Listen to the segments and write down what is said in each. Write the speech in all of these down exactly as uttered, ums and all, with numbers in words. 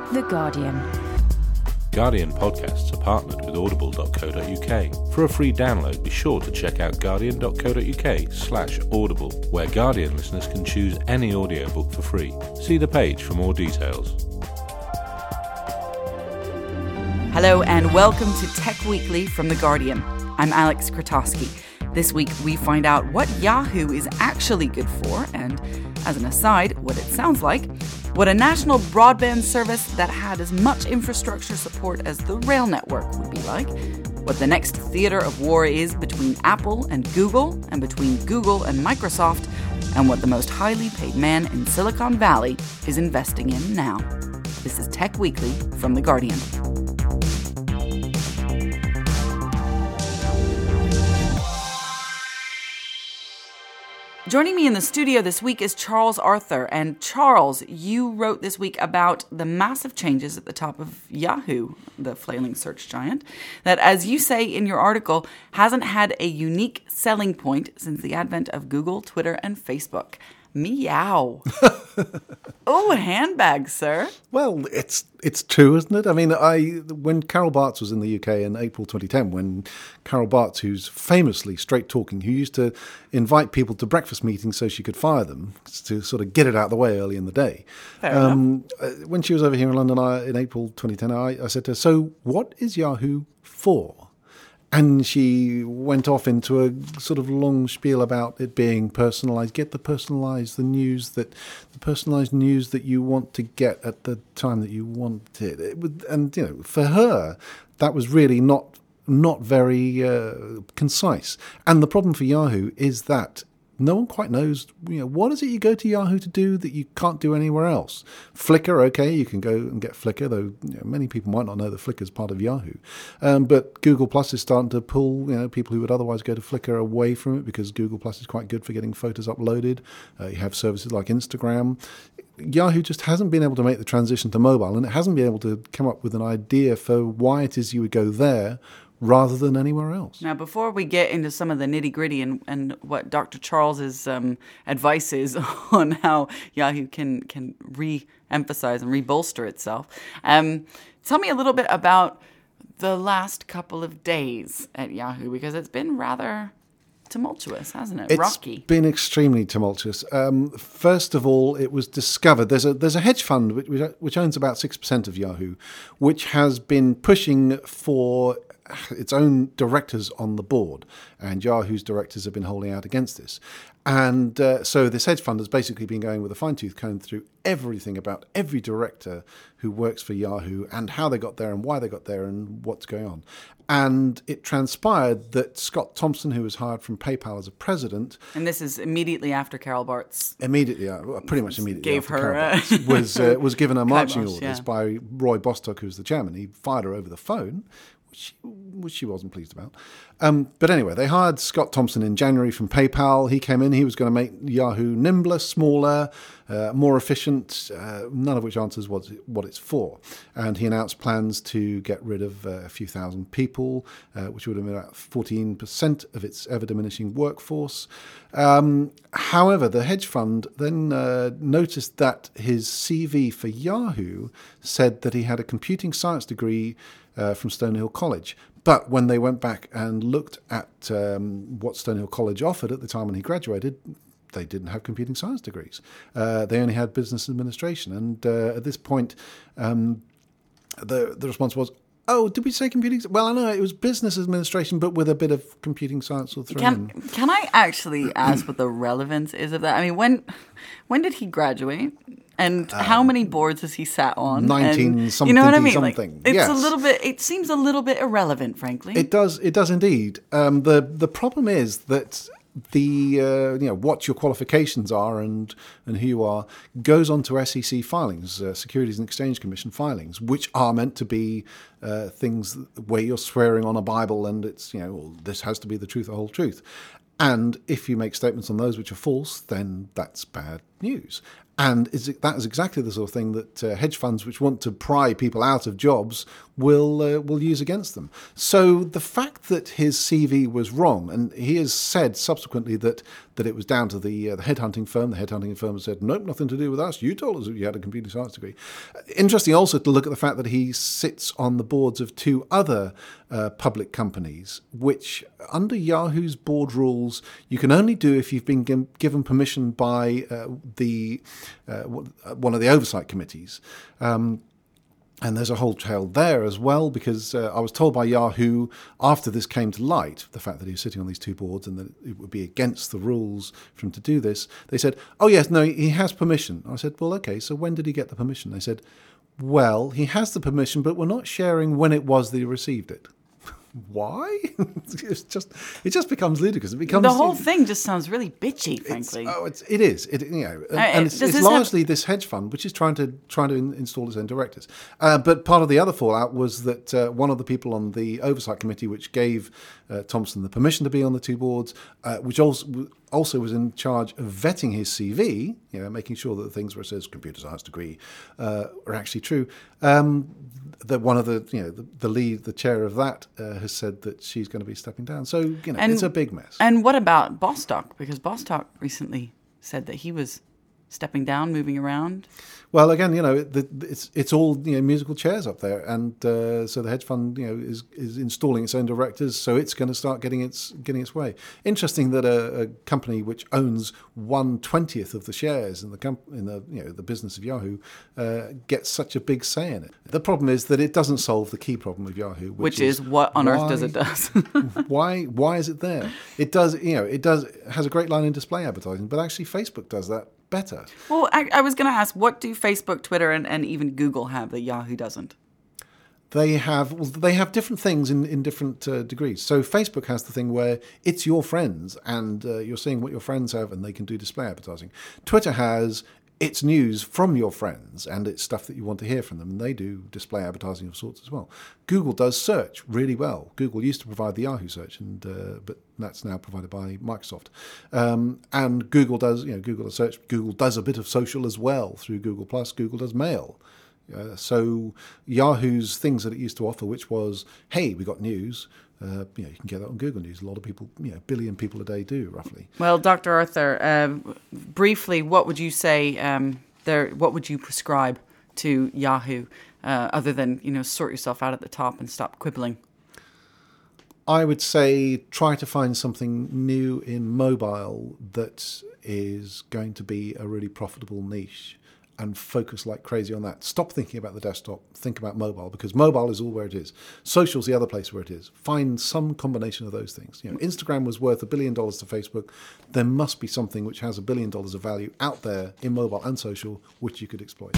The Guardian. Guardian podcasts are partnered with audible dot co dot uk. For a free download, be sure to check out guardian dot co dot uk slash audible, where Guardian listeners can choose any audiobook for free. See the page for more details. Hello and welcome to Tech Weekly from The Guardian. I'm Alex Krotowski. This week we find out what Yahoo is actually good for and, as an aside, what it sounds like, what a national broadband service that had as much infrastructure support as the rail network would be like, what the next theatre of war is between Apple and Google and between Google and Microsoft, and what the most highly paid man in Silicon Valley is investing in now. This is Tech Weekly from The Guardian. Joining me in the studio this week is Charles Arthur. And Charles, you wrote this week about the massive changes at the top of Yahoo, the flailing search giant, that, as you say in your article, hasn't had a unique selling point since the advent of Google, Twitter, and Facebook. Meow. Oh, handbag, sir. Well, it's it's true, isn't it? I mean, I when Carol Bartz was in the U K in April twenty ten, when Carol Bartz, who's famously straight-talking, who used to invite people to breakfast meetings so she could fire them, to sort of get it out of the way early in the day. Fair um, enough. When she was over here in London I, in April twenty ten, I, I said to her, so what is Yahoo for? And she went off into a sort of long spiel about it being personalised. Get the personalised, the news that, the personalised news that you want to get at the time that you want it. it would, and you know, for her, that was really not not very uh, concise. And the problem for Yahoo is that no one quite knows, you know, what is it you go to Yahoo to do that you can't do anywhere else? Flickr, okay, you can go and get Flickr, though you know, many people might not know that Flickr is part of Yahoo. Um, but Google Plus is starting to pull, you know, people who would otherwise go to Flickr away from it because Google Plus is quite good for getting photos uploaded. Uh, you have services like Instagram. Yahoo just hasn't been able to make the transition to mobile, and it hasn't been able to come up with an idea for why it is you would go there rather than anywhere else. Now, before we get into some of the nitty-gritty and, and what Doctor Charles's um, advice is on how Yahoo can can re-emphasize and re-bolster itself, um, tell me a little bit about the last couple of days at Yahoo, because it's been rather tumultuous, hasn't it? It's Rocky. It's been extremely tumultuous. Um, first of all, it was discovered there's a there's a hedge fund which, which owns about six percent of Yahoo, which has been pushing for its own directors on the board, and Yahoo's directors have been holding out against this. And uh, so this hedge fund has basically been going with a fine-tooth comb through everything about every director who works for Yahoo and how they got there and why they got there and what's going on. And it transpired that Scott Thompson, who was hired from PayPal as a president... And this is immediately after Carol Bartz... Immediately, uh, pretty much immediately gave after her, Carol uh, Bartz was, uh, was given her marching Kibosh, orders yeah. by Roy Bostock, who's the chairman. He fired her over the phone, which, which she wasn't pleased about. Um, but anyway, they hired Scott Thompson in January from PayPal. He came in, he was going to make Yahoo nimbler, smaller, uh, more efficient, uh, none of which answers what, what it's for. And he announced plans to get rid of uh, a few thousand people, uh, which would have been about fourteen percent of its ever-diminishing workforce. Um, however, the hedge fund then uh, noticed that his C V for Yahoo said that he had a computing science degree uh, from Stonehill College. But when they went back and looked at um, what Stonehill College offered at the time when he graduated, they didn't have computing science degrees. Uh, they only had business administration. And uh, at this point, um, the, the response was, oh, did we say computing? Well, I know it was business administration, but with a bit of computing science thrown Can in. can I actually ask what the relevance is of that? I mean, when when did he graduate? And how many boards has he sat on? nineteen and, something, you know what I mean? something. Like, it's Yes. a little bit. It seems a little bit irrelevant, frankly. It does. It does indeed. Um, the the problem is that the uh, you know what your qualifications are and and who you are goes on to S E C filings, uh, Securities and Exchange Commission filings, which are meant to be uh, things where you're swearing on a Bible and it's you know well, this has to be the truth, the whole truth. And if you make statements on those which are false, then that's bad news. And is it, that is exactly the sort of thing that uh, hedge funds, which want to pry people out of jobs, will uh, will use against them. So the fact that his C V was wrong, and he has said subsequently that that it was down to the uh, the headhunting firm. The headhunting firm said, nope, nothing to do with us. You told us that you had a computer science degree. Interesting also to look at the fact that he sits on the boards of two other uh, public companies, which under Yahoo's board rules, you can only do if you've been g- given permission by uh, the uh, one of the oversight committees. Um, And there's a whole trail there as well, because uh, I was told by Yahoo, after this came to light, the fact that he was sitting on these two boards and that it would be against the rules for him to do this, they said, oh, yes, no, he has permission. I said, well, OK, so when did he get the permission? They said, well, he has the permission, but we're not sharing when it was that he received it. Why? It's just it just becomes ludicrous. It becomes the whole thing just sounds really bitchy, frankly. It's, oh, it's, it is. It you know, and, Uh, and it's, does it's this largely have- this hedge fund which is trying to trying to in, install its own directors. Uh, but part of the other fallout was that uh, one of the people on the oversight committee, which gave uh, Thompson the permission to be on the two boards, uh, which also also was in charge of vetting his C V, you know, making sure that the things where it says computer science degree uh, are actually true. Um, that one of the you know the, the lead, the chair of that, uh, has said that she's going to be stepping down. So you know, And- it's a big mess. And what about Bostock? Because Bostock recently said that he was stepping down, moving around. Well, again, you know, the, it's it's all you know musical chairs up there, and uh, so the hedge fund, you know, is is installing its own directors, so it's going to start getting its getting its way. Interesting that a, a company which owns one twentieth of the shares in the comp- in the you know the business of Yahoo uh, gets such a big say in it. The problem is that it doesn't solve the key problem of Yahoo, which, Which is, what on earth does why- it does? why why is it there? It does, you know, it does it has a great line in display advertising, but actually Facebook does that better. Well, I, I was going to ask, what do Facebook, Twitter, and, and even Google have that Yahoo doesn't? They have well, they have different things in, in different uh, degrees. So Facebook has the thing where it's your friends and uh, you're seeing what your friends have and they can do display advertising. Twitter has it's news from your friends and it's stuff that you want to hear from them, and they do display advertising of sorts as well. Google does search really well. Google used to provide the Yahoo search, and uh, but that's now provided by Microsoft. Um, and Google does, you know, Google does search. Google does a bit of social as well through Google Plus. Google does mail. Uh, so Yahoo's things that it used to offer, which was, hey, we got news. Uh, you know, you can get that on Google News. A lot of people, you know, a billion people a day do roughly. Well, Doctor Arthur, um, briefly, what would you say? Um, there, what would you prescribe to Yahoo, uh, other than you know, sort yourself out at the top and stop quibbling? I would say try to find something new in mobile that is going to be a really profitable niche, and focus like crazy on that. Stop thinking about the desktop, think about mobile, because mobile is all where it is. Social's the other place where it is. Find some combination of those things. You know, Instagram was worth a billion dollars to Facebook. There must be something which has a billion dollars of value out there in mobile and social, which you could exploit.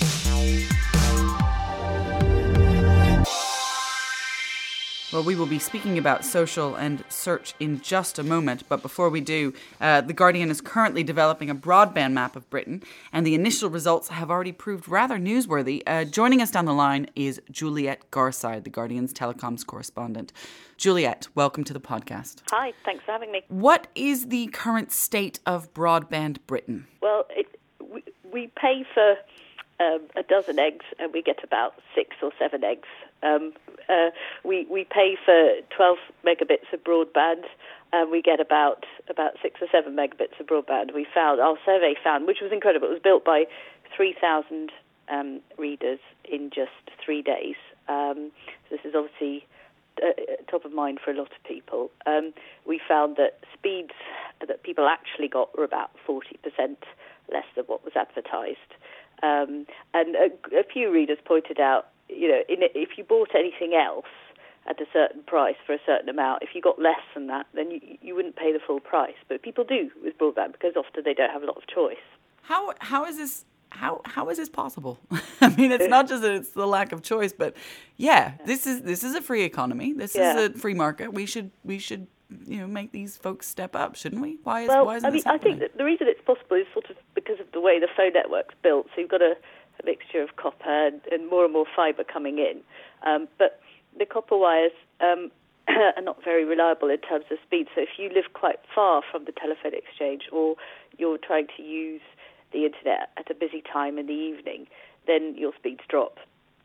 Well, we will be speaking about social and search in just a moment. But before we do, uh, The Guardian is currently developing a broadband map of Britain, and the initial results have already proved rather newsworthy. Uh, joining us down the line is Juliet Garside, The Guardian's telecoms correspondent. Juliet, welcome to the podcast. Hi, thanks for having me. What is the current state of broadband Britain? Well, it, we, we pay for um, a dozen eggs and we get about six or seven eggs. Um, uh, we we pay for twelve megabits of broadband and we get about about six or seven megabits of broadband. We found, our survey found, which was incredible, it was built by three thousand um, readers in just three days. Um, so this is obviously uh, top of mind for a lot of people. Um, we found that speeds that people actually got were about forty percent less than what was advertised. Um, and a, a few readers pointed out, you know, in, if you bought anything else at a certain price for a certain amount, if you got less than that, then you, you wouldn't pay the full price. But people do with broadband because often they don't have a lot of choice. How how is this how how is this possible? I mean, it's not just that it's the lack of choice, but yeah, this is this is a free economy. This Yeah. is a free market. We should we should you know make these folks step up, shouldn't we? Why is Well, why isn't I mean, this I happening? think that the reason it's possible is sort of because of the way the phone network's built. So you've got a, a mixture of copper and, and more and more fibre coming in. Um, but the copper wires um, are not very reliable in terms of speed. So if you live quite far from the telephone exchange, or you're trying to use the internet at a busy time in the evening, then your speeds drop.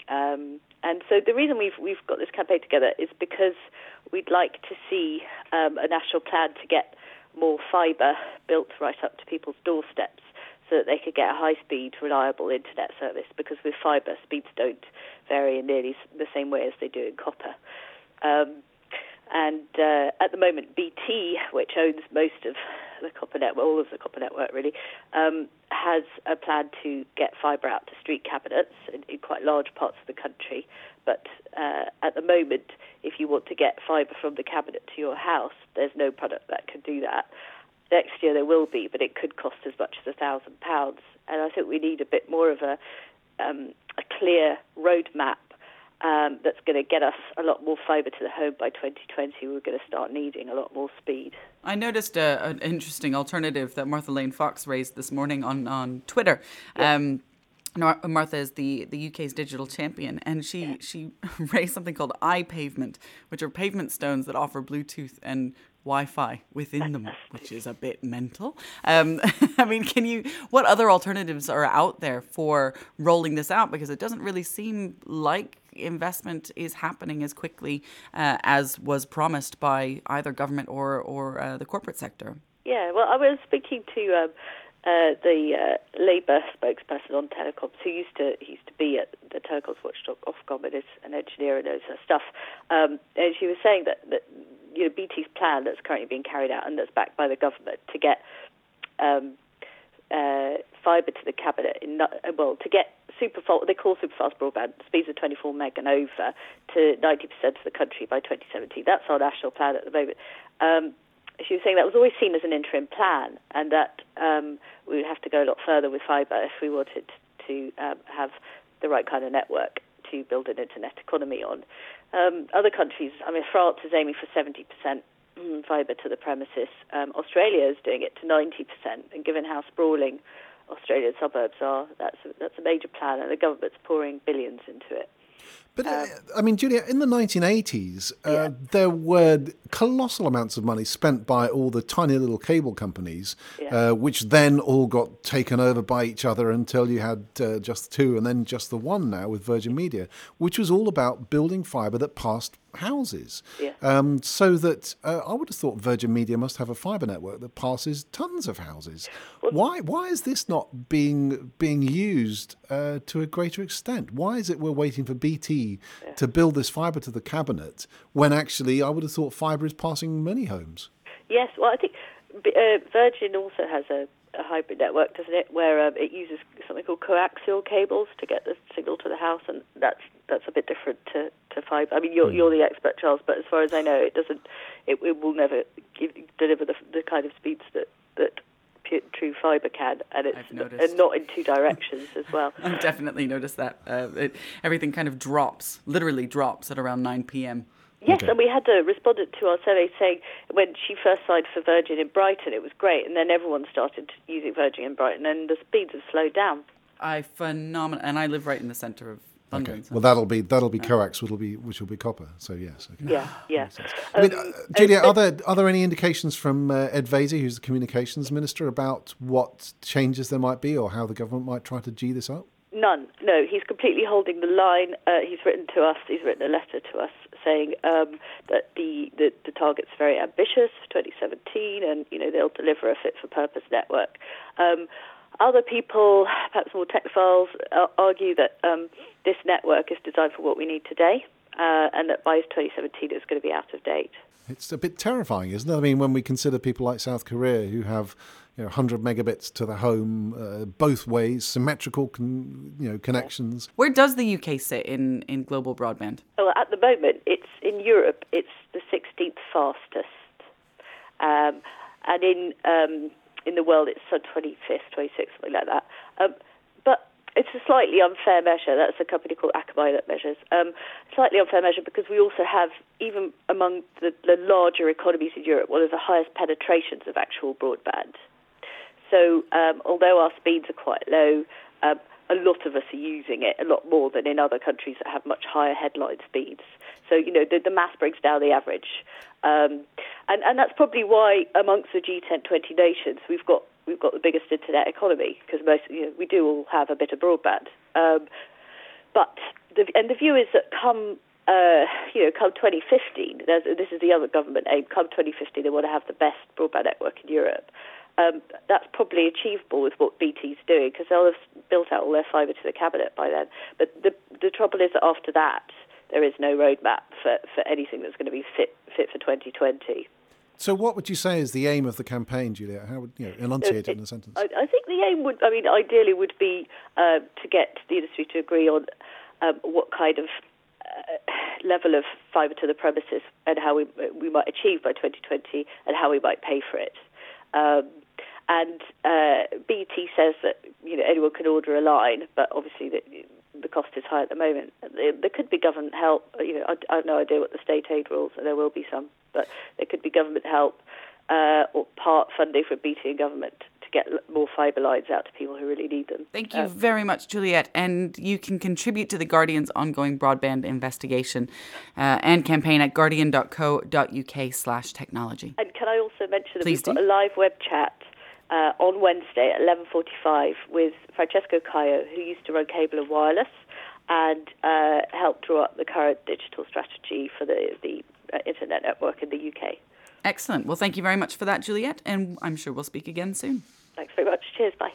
Um, and so the reason we've we've got this campaign together is because we'd like to see um, a national plan to get more fibre built right up to people's doorsteps so that they could get a high-speed, reliable internet service, because with fibre, speeds don't vary in nearly the same way as they do in copper. Um, and uh, at the moment, B T, which owns most of the copper network, all of the copper network really, um, has a plan to get fibre out to street cabinets in, in quite large parts of the country. But uh, at the moment, if you want to get fibre from the cabinet to your house, there's no product that can do that. Next year there will be, but it could cost as much as a thousand pounds. And I think we need a bit more of a um, a clear roadmap um, that's going to get us a lot more fibre to the home by twenty twenty. We're going to start needing a lot more speed. I noticed a, an interesting alternative that Martha Lane Fox raised this morning on, on Twitter. Yeah. Um, Martha is the, the U K's digital champion, and she, yeah. she raised something called iPavement, which are pavement stones that offer Bluetooth and Wi-Fi within them, which is a bit mental. Um, I mean, can you? What other alternatives are out there for rolling this out? Because it doesn't really seem like investment is happening as quickly uh, as was promised by either government or or uh, the corporate sector. Yeah, well, I was speaking to um, uh, the uh, Labour spokesperson on telecoms, who used to he used to be at the Telecoms Watchdog Ofcom and is an engineer and knows her stuff. Um, and she was saying that, that you know, B T's plan that's currently being carried out and that's backed by the government to get um, uh, fibre to the cabinet, in, well, to get super what they call super fast broadband, speeds of twenty-four meg and over, to ninety percent of the country by twenty seventeen. That's our national plan at the moment. Um, she was saying that was always seen as an interim plan, and that um, we would have to go a lot further with fibre if we wanted to um, have the right kind of network to build an internet economy on. Um, other countries, I mean, France is aiming for seventy percent fibre to the premises. Um, Australia is doing it to ninety percent, and given how sprawling Australian suburbs are, that's a, that's a major plan, and the government's pouring billions into it. But, uh, I mean, Julia, in the nineteen eighties, uh, yeah. there were colossal amounts of money spent by all the tiny little cable companies, yeah. uh, which then all got taken over by each other until you had uh, just two and then just the one now with Virgin Media, which was all about building fibre that passed houses. Yeah. Um, so that uh, I would have thought Virgin Media must have a fibre network that passes tons of houses. Well, why why is this not being being used uh, to a greater extent? Why is it we're waiting for B T yeah. to build this fibre to the cabinet when actually I would have thought fibre is passing many homes? Yes, well, I think uh, Virgin also has a, a hybrid network, doesn't it, where um, it uses something called coaxial cables to get the signal to the house, and that's that's a bit different to, to fibre. I mean, you're, mm. you're the expert, Charles, but as far as I know, it doesn't. It, it will never give, deliver the, the kind of speeds that that pure, true fibre can, and it's and not in two directions as well. I've definitely noticed that. Uh, it, everything kind of drops, literally drops at around nine p.m. Yes, okay. And we had a respondent to our survey saying when she first signed for Virgin in Brighton, it was great, and then everyone started using Virgin in Brighton, and the speeds have slowed down. I phenomenal, and I live right in the centre of London. Okay. So. Well, that'll be that'll be coax, which will be which will be copper. So yes. Okay. Yeah, yeah. I mean, uh, Julia, are there are there any indications from uh, Ed Vaizey, who's the communications minister, about what changes there might be or how the government might try to G this up? None. No, he's completely holding the line. Uh, he's written to us. He's written a letter to us saying um, that the, the the target's very ambitious for twenty seventeen, and you know they'll deliver a fit for purpose network. Um, Other people, perhaps more technophiles, uh, argue that um, this network is designed for what we need today, uh, and that by twenty seventeen it's going to be out of date. It's a bit terrifying, isn't it? I mean, when we consider people like South Korea who have, you know, one hundred megabits to the home, uh, both ways, symmetrical, con- you know, connections. Where does the U K sit in, in global broadband? Well, at the moment, it's in Europe. It's the sixteenth fastest, um, and in um, in the world, it's twenty-fifth, twenty-sixth, something like that. Um, but it's a slightly unfair measure. That's a company called Akamai that measures. Um, slightly unfair measure because we also have, even among the, the larger economies in Europe, one of the highest penetrations of actual broadband. So um, although our speeds are quite low, um, a lot of us are using it, a lot more than in other countries that have much higher headline speeds. So, you know, the, the math brings down the average. Um, and, and that's probably why amongst the G ten, twenty nations, we've got we've got the biggest internet economy because most, you know, we do all have a bit of broadband. Um, but the, and the view is that come uh, you know come twenty fifteen, this is the other government aim. Come twenty fifteen, they want to have the best broadband network in Europe. Um, that's probably achievable with what B T's doing because they'll have built out all their fibre to the cabinet by then. But the the trouble is that after that, there is no roadmap for, for anything that's going to be fit fit for twenty twenty. So what would you say is the aim of the campaign, Juliet? How would you know, enunciate it in a sentence? I, I think the aim would, I mean, ideally would be uh, to get the industry to agree on um, what kind of uh, level of fibre to the premises and how we we might achieve by twenty twenty and how we might pay for it. Um, and uh, B T says that you know anyone can order a line, but obviously the, the cost is high at the moment. There, there could be government help. You know, I, I have no idea what the state aid rules, and there will be some, but there could be government help uh, or part funding from B T and government to get more fibre lines out to people who really need them. Thank you um, very much, Juliet. And you can contribute to the Guardian's ongoing broadband investigation uh, and campaign at guardian.co.uk slash technology. And can I also mention that Please we've got do. a live web chat uh, on Wednesday at eleven forty-five with Francesco Caio, who used to run Cable and Wireless and uh, helped draw up the current digital strategy for the, the uh, internet network in the U K. Excellent. Well, thank you very much for that, Juliet, and I'm sure we'll speak again soon. Thanks very much. Cheers. Bye.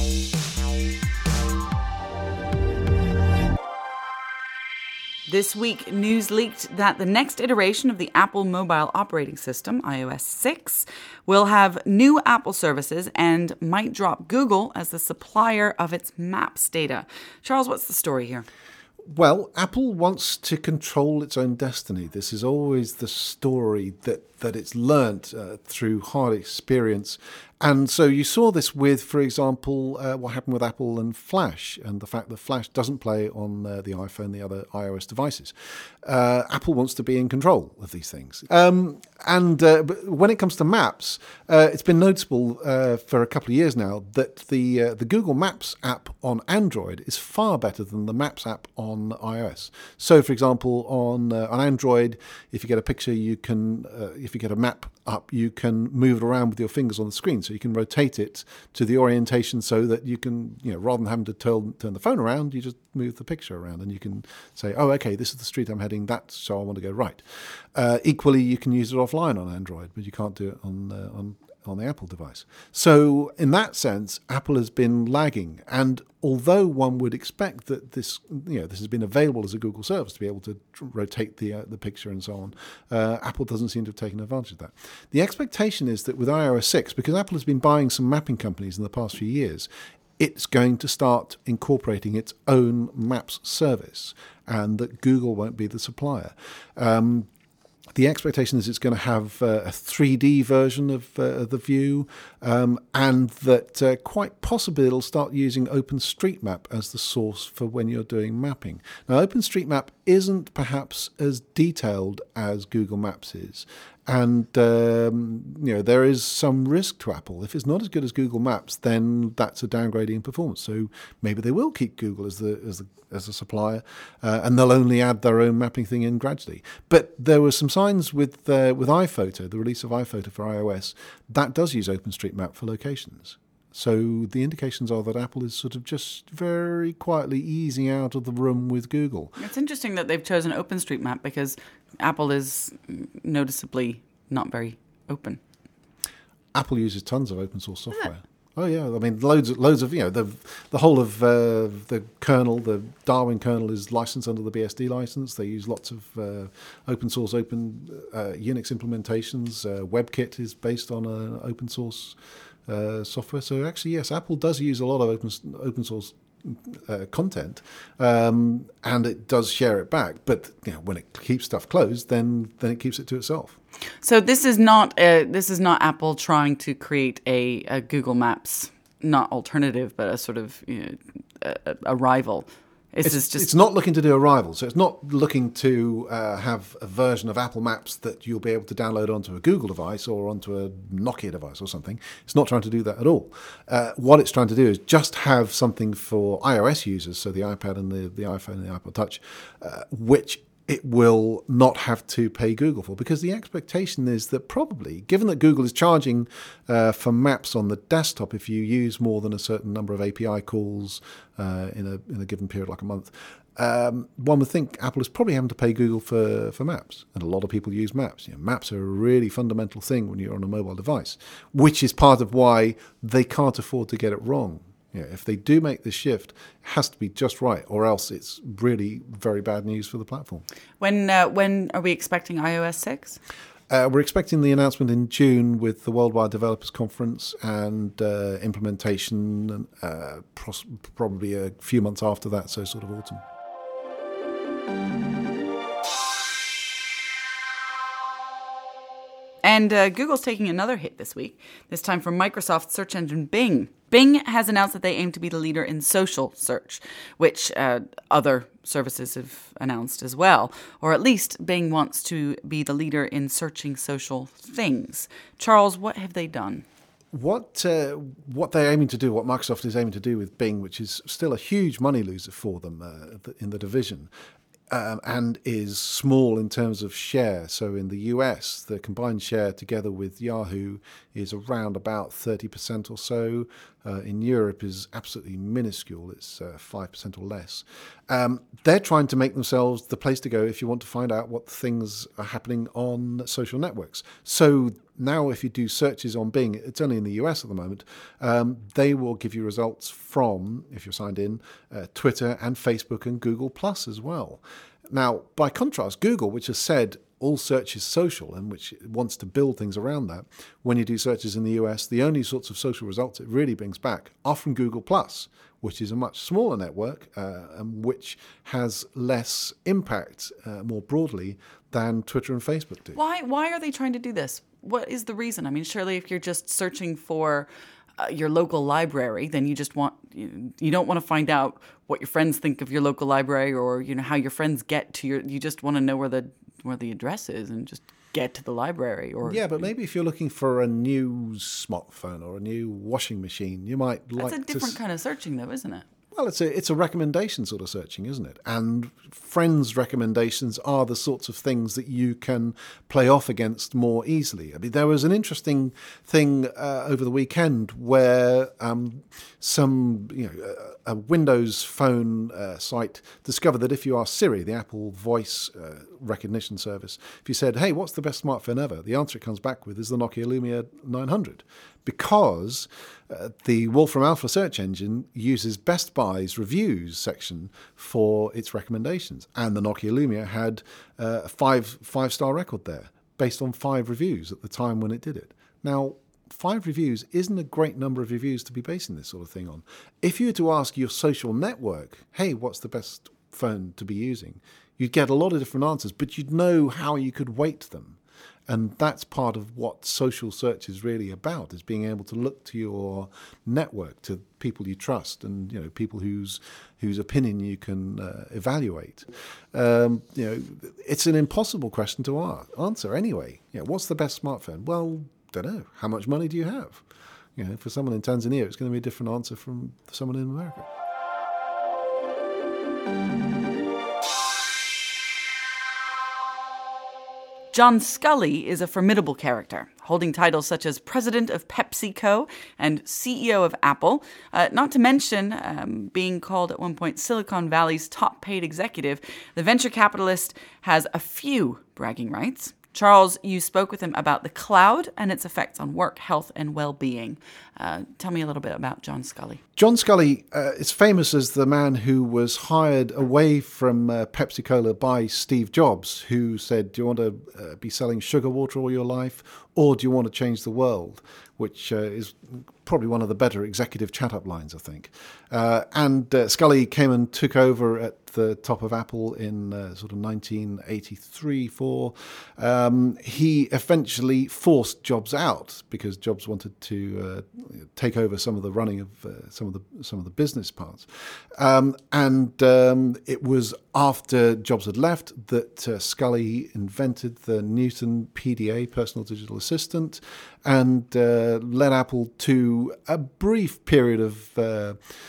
This week, news leaked that the next iteration of the Apple mobile operating system, i O S six, will have new Apple services and might drop Google as the supplier of its Maps data. Charles, what's the story here? Well, Apple wants to control its own destiny. This is always the story that, that it's learnt uh, through hard experience. And so you saw this with, for example, uh, what happened with Apple and Flash, and the fact that Flash doesn't play on uh, the iPhone, the other iOS devices. Uh, Apple wants to be in control of these things. Um, and uh, but when it comes to Maps, uh, it's been noticeable uh, for a couple of years now that the uh, the Google Maps app on Android is far better than the Maps app on iOS. So, for example, on uh, on Android, if you get a picture, you can uh, if you get a map up, you can move it around with your fingers on the screen. So you can rotate it to the orientation so that you can, you know, rather than having to turn, turn the phone around, you just move the picture around and you can say, oh, okay, this is the street I'm heading, that's so I want to go right. Uh, equally, you can use it offline on Android, but you can't do it on uh, on on the Apple device. So in that sense, Apple has been lagging. And although one would expect that this, you know, this has been available as a Google service to be able to rotate the uh, the picture and so on, uh, Apple doesn't seem to have taken advantage of that. The expectation is that with i O S six, because Apple has been buying some mapping companies in the past few years, it's going to start incorporating its own Maps service, and that Google won't be the supplier. Um, The expectation is it's going to have uh, a three D version of uh, the view, um, and that uh, quite possibly it'll start using OpenStreetMap as the source for when you're doing mapping. Now, OpenStreetMap isn't perhaps as detailed as Google Maps is, and um, you know there is some risk to Apple. If it's not as good as Google Maps, then that's a downgrading in performance. So maybe they will keep Google as the as the as a supplier, uh, and they'll only add their own mapping thing in gradually. But there were some signs with uh, with iPhoto, the release of iPhoto for iOS, that does use OpenStreetMap for locations. So the indications are that Apple is sort of just very quietly easing out of the room with Google. It's interesting that they've chosen OpenStreetMap because Apple is noticeably not very open. Apple uses tons of open source software. Oh yeah, I mean loads, of, loads of you know the the whole of uh, the kernel, the Darwin kernel is licensed under the B S D license. They use lots of uh, open source, open uh, Unix implementations. Uh, WebKit is based on uh, open source uh, software. So actually, yes, Apple does use a lot of open open source uh, content, um, and it does share it back. But you know, when it keeps stuff closed, then then it keeps it to itself. So this is not a, this is not Apple trying to create a, a Google Maps, not alternative, but a sort of you know, a, a rival. This It's, is just it's not looking to do a rival, so it's not looking to uh, have a version of Apple Maps that you'll be able to download onto a Google device or onto a Nokia device or something. It's not trying to do that at all. Uh, what it's trying to do is just have something for iOS users, so the iPad and the, the iPhone and the iPod Touch, uh, which it will not have to pay Google for, because the expectation is that probably, given that Google is charging uh, for Maps on the desktop if you use more than a certain number of A P I calls uh, in a in a given period, like a month, um, one would think Apple is probably having to pay Google for, for Maps. And a lot of people use Maps. You know, Maps are a really fundamental thing when you're on a mobile device, which is part of why they can't afford to get it wrong. Yeah, if they do make this shift, it has to be just right, or else it's really very bad news for the platform. When uh, when are we expecting i O S six? Uh, we're expecting the announcement in June with the Worldwide Developers Conference and uh, implementation uh, pros- probably a few months after that, so sort of autumn. And uh, Google's taking another hit this week, this time from Microsoft's search engine Bing. Bing has announced that they aim to be the leader in social search, which uh, other services have announced as well. Or at least Bing wants to be the leader in searching social things. Charles, what have they done? What uh, what they're aiming to do, what Microsoft is aiming to do with Bing, which is still a huge money loser for them uh, in the division, Um, and is small in terms of share. So in the U S, the combined share together with Yahoo is around about thirty percent or so. Uh, in Europe is absolutely minuscule. It's uh, five percent or less. Um, they're trying to make themselves the place to go if you want to find out what things are happening on social networks. So now if you do searches on Bing, it's only in the U S at the moment, um, they will give you results from, if you're signed in, uh, Twitter and Facebook and Google Plus as well. Now, by contrast, Google, which has said all search is social and which wants to build things around that, when you do searches in the U S, the only sorts of social results it really brings back are from Google Plus, which is a much smaller network uh, and which has less impact uh, more broadly than Twitter and Facebook do. Why, why are they trying to do this? What is the reason? I mean, surely if you're just searching for uh, your local library, then you just want, you, you don't want to find out what your friends think of your local library or, you know, how your friends get to your, you just want to know where the where the address is and just get to the library. Or yeah, but maybe if you're looking for a new smartphone or a new washing machine, you might like to... That's a different to... kind of searching though, isn't it? Well, it's a it's a recommendation sort of searching, isn't it? And friends' recommendations are the sorts of things that you can play off against more easily. I mean, there was an interesting thing uh, over the weekend where um, some, you know, a, a Windows phone uh, site discovered that if you ask Siri, the Apple voice uh, recognition service, if you said, "Hey, what's the best smartphone ever?" the answer it comes back with is the Nokia Lumia nine hundred. Because uh, the Wolfram Alpha search engine uses Best Buy's reviews section for its recommendations. And the Nokia Lumia had uh, a five, five-star record there, based on five reviews at the time when it did it. Now, five reviews isn't a great number of reviews to be basing this sort of thing on. If you were to ask your social network, hey, what's the best phone to be using? You'd get a lot of different answers, but you'd know how you could weight them. And that's part of what social search is really about, is being able to look to your network, to people you trust and, you know, people whose whose opinion you can uh, evaluate. Um, you know, it's an impossible question to a- answer anyway. You know, what's the best smartphone? Well, don't know. How much money do you have? You know, for someone in Tanzania, it's going to be a different answer from someone in America. John Sculley is a formidable character, holding titles such as President of PepsiCo and C E O of Apple, uh, not to mention um, being called at one point Silicon Valley's top-paid executive. The venture capitalist has a few bragging rights. Charles, you spoke with him about the cloud and its effects on work, health, and well-being. Uh, tell me a little bit about John Sculley. John Sculley uh, is famous as the man who was hired away from uh, Pepsi-Cola by Steve Jobs, who said, do you want to uh, be selling sugar water all your life, or do you want to change the world? Which uh, is probably one of the better executive chat-up lines, I think. Uh, and uh, Sculley came and took over at the top of Apple in uh, sort of nineteen eighty-three four. Um, he eventually forced Jobs out because Jobs wanted to uh, take over some of the running of uh, some of the some of the business parts. Um, and um, it was after Jobs had left that uh, Sculley invented the Newton P D A, Personal Digital Assistant, and uh, led Apple to a brief period of uh,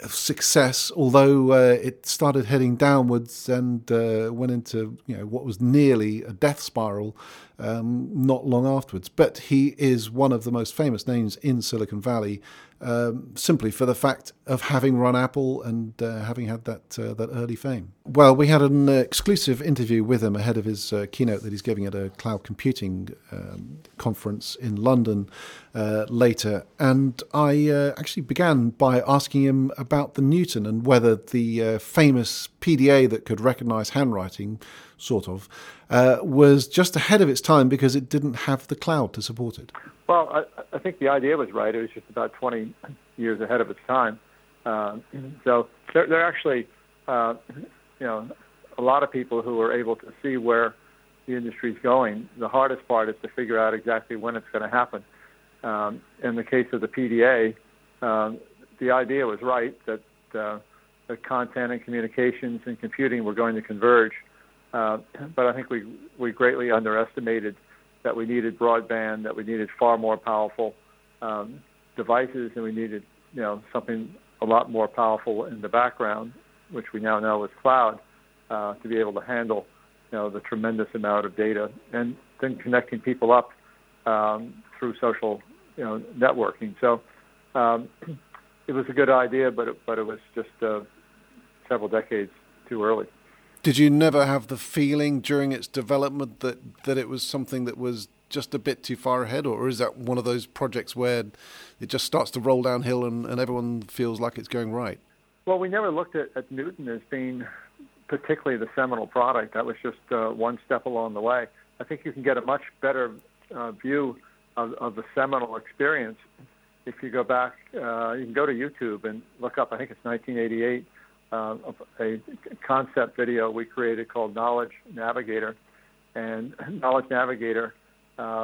of success, although uh, it started heading downwards and uh, went into you know what was nearly a death spiral um, not long afterwards. But he is one of the most famous names in Silicon Valley, um, simply for the fact of having run Apple and uh, having had that uh, that early fame. Well, we had an uh, exclusive interview with him ahead of his uh, keynote that he's giving at a cloud computing um, conference in London uh, later, and I uh, actually began by asking him about the Newton and whether the uh, famous P D A that could recognize handwriting, sort of, uh, was just ahead of its time because it didn't have the cloud to support it. Well, I, I think the idea was right. It was just about twenty years ahead of its time. Uh, so there, there are actually, uh, you know, a lot of people who are able to see where the industry is going. The hardest part is to figure out exactly when it's going to happen. Um, in the case of the P D A, um, the idea was right that uh, the content and communications and computing were going to converge. Uh, but I think we we greatly underestimated that we needed broadband, that we needed far more powerful um, devices, and we needed you know something a lot more powerful in the background, which we now know is cloud, uh, to be able to handle you know the tremendous amount of data, and then connecting people up um, through social you know networking. So um, it was a good idea, but it, but it was just uh, several decades too early. Did you never have the feeling during its development that, that it was something that was just a bit too far ahead, or is that one of those projects where it just starts to roll downhill and, and everyone feels like it's going right? Well, we never looked at, at Newton as being particularly the seminal product. That was just uh, one step along the way. I think you can get a much better uh, view of, of the seminal experience if you go back. Uh, you can go to YouTube and look up, I think it's nineteen eighty-eight, Uh, a concept video we created called Knowledge Navigator. And Knowledge Navigator uh,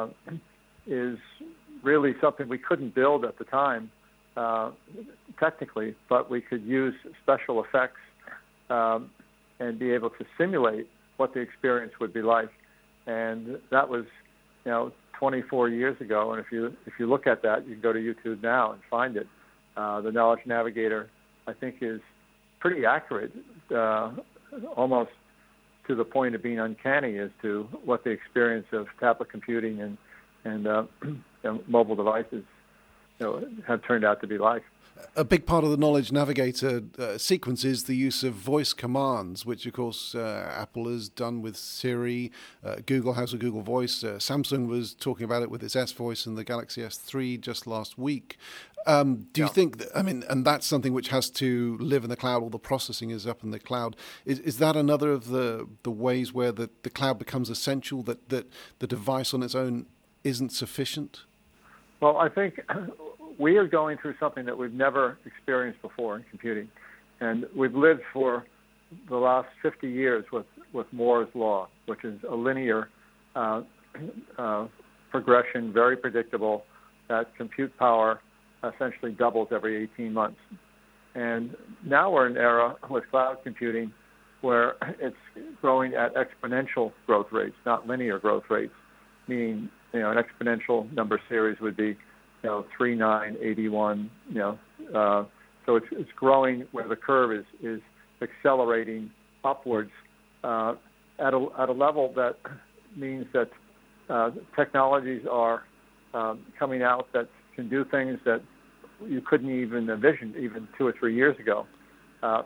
is really something we couldn't build at the time, uh, technically, but we could use special effects um, and be able to simulate what the experience would be like. And that was, you know, twenty-four years ago. And if you if you look at that, you can go to YouTube now and find it. Uh, the Knowledge Navigator, I think, is pretty accurate, uh, almost to the point of being uncanny as to what the experience of tablet computing and and uh, you know, mobile devices you know, have turned out to be like. A big part of the Knowledge Navigator uh, sequence is the use of voice commands, which, of course, uh, Apple has done with Siri. Uh, Google has a Google Voice. Uh, Samsung was talking about it with its S Voice and the Galaxy S three just last week. Um, do you yeah. think, that, I mean, and that's something which has to live in the cloud, all the processing is up in the cloud. Is, is that another of the, the ways where the, the cloud becomes essential, that, that the device on its own isn't sufficient? Well, I think we are going through something that we've never experienced before in computing. And we've lived for the last fifty years with, with Moore's Law, which is a linear uh, uh, progression, very predictable, that compute power essentially doubles every eighteen months. And now we're in an era with cloud computing where it's growing at exponential growth rates, not linear growth rates, meaning you know, an exponential number series would be, you know, three, nine, eighty-one, you know. Uh, so it's, it's growing where the curve is, is accelerating upwards uh, at, a, at a level that means that uh, technologies are um, coming out that can do things that you couldn't even envision even two or three years ago. Uh,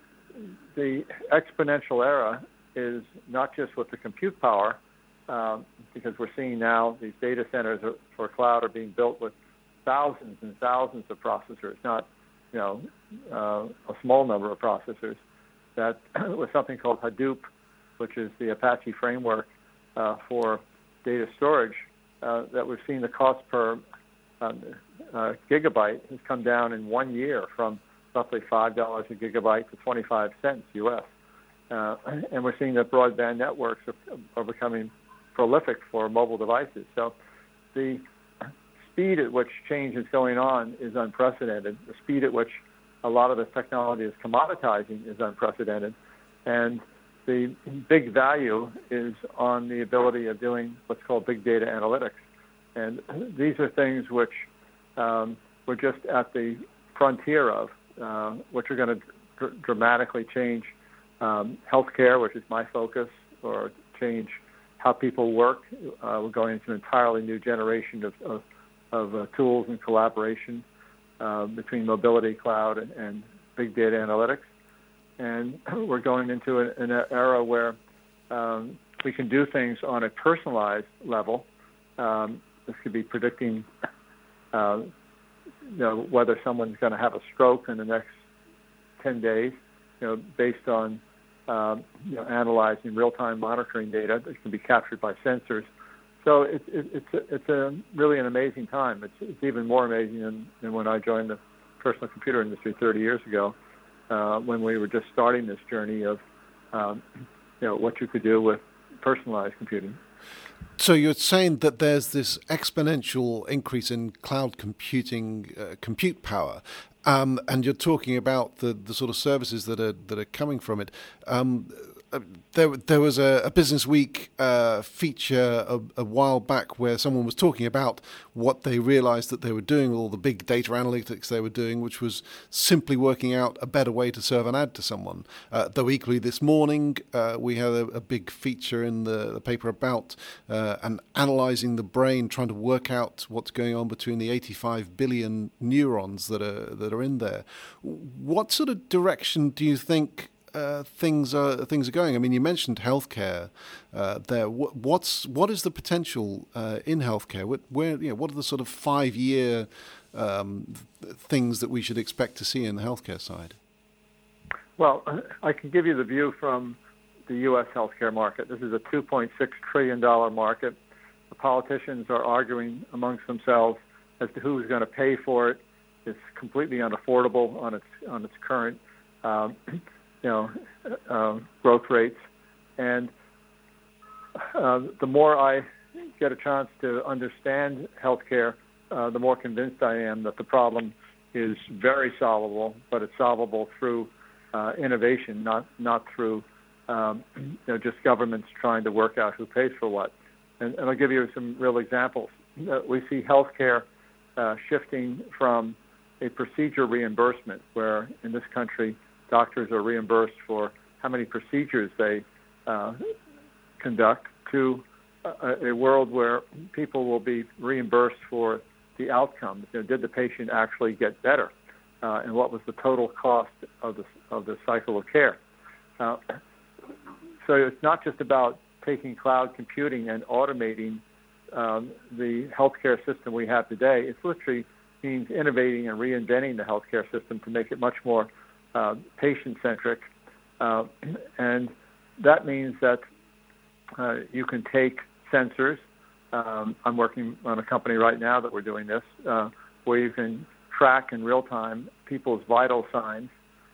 the exponential era is not just with the compute power, Uh, because we're seeing now these data centers are, for cloud are being built with thousands and thousands of processors, not you know uh, a small number of processors. That with something called Hadoop, which is the Apache framework uh, for data storage, uh, that we've seen the cost per um, uh, gigabyte has come down in one year from roughly five dollars a gigabyte to twenty-five cents U S. Uh, and we're seeing that broadband networks are, are becoming prolific for mobile devices. So the speed at which change is going on is unprecedented. The speed at which a lot of this technology is commoditizing is unprecedented. And the big value is on the ability of doing what's called big data analytics. And these are things which um, we're just at the frontier of. uh, which are going to dr- dramatically change um, healthcare, which is my focus, or change how people work. Uh, we're going into an entirely new generation of, of, of uh, tools and collaboration uh, between mobility, cloud, and, and big data analytics. And we're going into an, an era where um, we can do things on a personalized level. Um, this could be predicting uh, you know, whether someone's going to have a stroke in the next ten days, you know, based on um, you know, analyzing real-time monitoring data that can be captured by sensors. So it, it, it's a, it's a really an amazing time. It's, it's even more amazing than, than when I joined the personal computer industry thirty years ago, uh, when we were just starting this journey of um, you know, what you could do with personalized computing. So you're saying that there's this exponential increase in cloud computing, uh, compute power, um, and you're talking about the, the sort of services that are that are coming from it. Um, uh, there, there was a, a Business Week uh, feature a, a while back where someone was talking about what they realized that they were doing with all the big data analytics they were doing, which was simply working out a better way to serve an ad to someone. Uh, though equally this morning, uh, we had a, a big feature in the, the paper about uh, and analyzing the brain, trying to work out what's going on between the eighty-five billion neurons that are that are in there. What sort of direction do you think Uh, things are things are going? I mean, you mentioned healthcare uh, there. What, what's what is the potential uh, in healthcare? What, where you know, what are the sort of five-year um, th- things that we should expect to see in the healthcare side? Well, I can give you the view from the U S healthcare market. This is a two point six trillion dollars market. The politicians are arguing amongst themselves as to who's going to pay for it. It's completely unaffordable on its on its current Um, you know, uh, growth rates. And uh, the more I get a chance to understand healthcare, uh, the more convinced I am that the problem is very solvable, but it's solvable through uh, innovation, not not through um, you know, just governments trying to work out who pays for what. And, and I'll give you some real examples. Uh, we see healthcare uh, shifting from a procedure reimbursement, where in this country doctors are reimbursed for how many procedures they uh, conduct, to a, a world where people will be reimbursed for the outcomes. You know, did the patient actually get better, uh, and what was the total cost of the of the cycle of care? Uh, so it's not just about taking cloud computing and automating um, the healthcare system we have today. It literally means innovating and reinventing the healthcare system to make it much more Uh, patient-centric, uh, and that means that uh, you can take sensors. Um, I'm working on a company right now that we're doing this, uh, where you can track in real time people's vital signs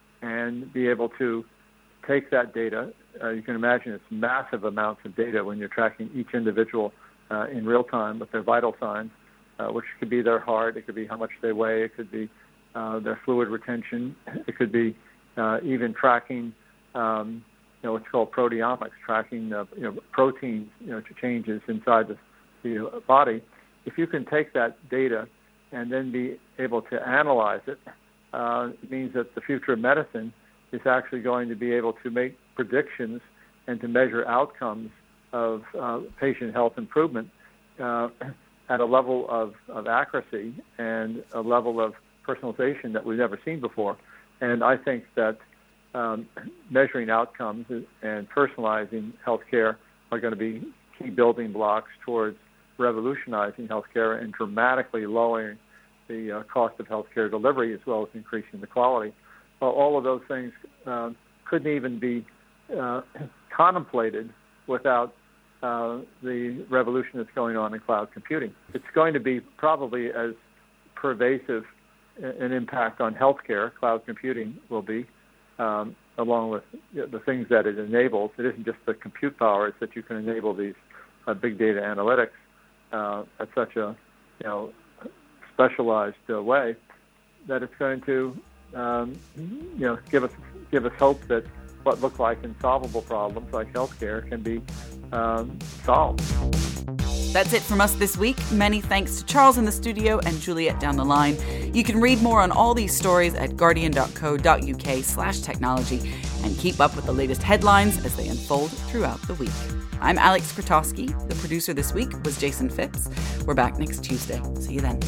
and be able to take that data. Uh, you can imagine it's massive amounts of data when you're tracking each individual uh, in real time with their vital signs, uh, which could be their heart, it could be how much they weigh, it could be Uh, their fluid retention. It could be uh, even tracking, um, you know, what's called proteomics, tracking uh, you know, protein, you know, changes inside the, the body. If you can take that data and then be able to analyze it, uh, it means that the future of medicine is actually going to be able to make predictions and to measure outcomes of uh, patient health improvement uh, at a level of, of accuracy and a level of personalization that we've never seen before. And I think that um, measuring outcomes and personalizing healthcare are going to be key building blocks towards revolutionizing healthcare and dramatically lowering the uh, cost of healthcare delivery, as well as increasing the quality. Well, all of those things uh, couldn't even be uh, contemplated without uh, the revolution that's going on in cloud computing. It's going to be probably as pervasive an impact on healthcare, cloud computing will be, um, along with the things that it enables. It isn't just the compute power; it's that you can enable these uh, big data analytics uh, at such a, you know, specialized uh, way that it's going to, um, you know, give us give us hope that what look like insolvable problems like healthcare can be um, solved. That's it from us this week. Many thanks to Charles in the studio and Juliet down the line. You can read more on all these stories at guardian.co.uk slash technology and keep up with the latest headlines as they unfold throughout the week. I'm Alex Krotowski. The producer this week was Jason Phipps. We're back next Tuesday. See you then.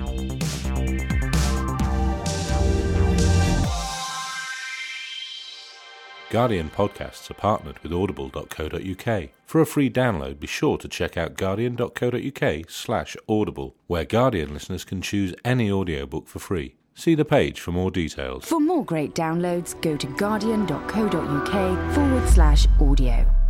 Guardian podcasts are partnered with audible dot co dot uk. For a free download, be sure to check out guardian.co.uk slash audible, where Guardian listeners can choose any audiobook for free. See the page for more details. For more great downloads, go to guardian.co.uk forward slash audio.